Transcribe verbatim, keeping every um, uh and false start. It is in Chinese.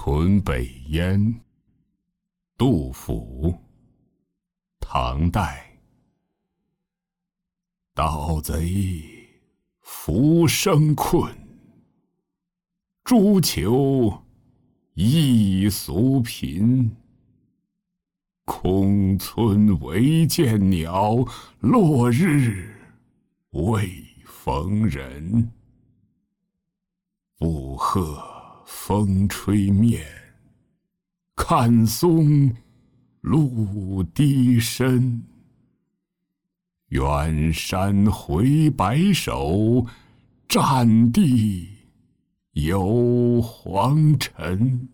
屯北燕。杜甫，唐代。盗贼浮生困，诛囚一俗贫。空村唯见鸟，落日未逢人。附鹤风吹面，看松露滴深。远山回白首，战地有黄尘。